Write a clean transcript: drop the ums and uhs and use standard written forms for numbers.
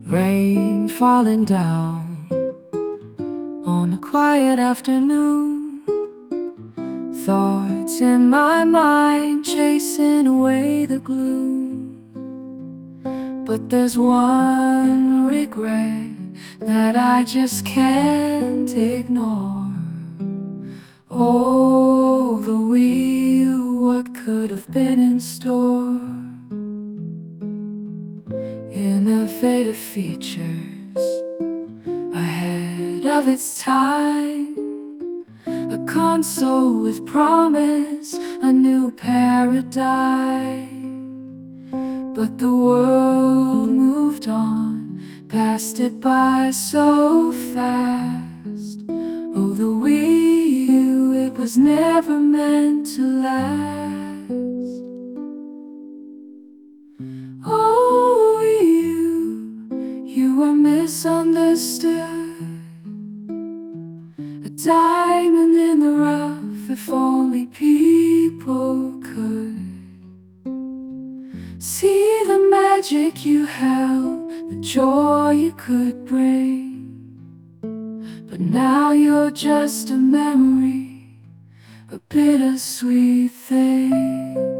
Rain falling down on a quiet afternoon. Thoughts in my mind chasing away the gloom. But there's one regret that I just can't ignore. Oh, the wheel, what could have been in store? Innovative features ahead of its time, a console with promise, a new paradigm. But the world moved on, passed it by so fast. Oh, the wheel, it was never meant to last. Oh, you were misunderstood, a diamond in the rough, if only people could see the magic you held, the joy you could bring. But now you're just a memory, a bittersweet thing.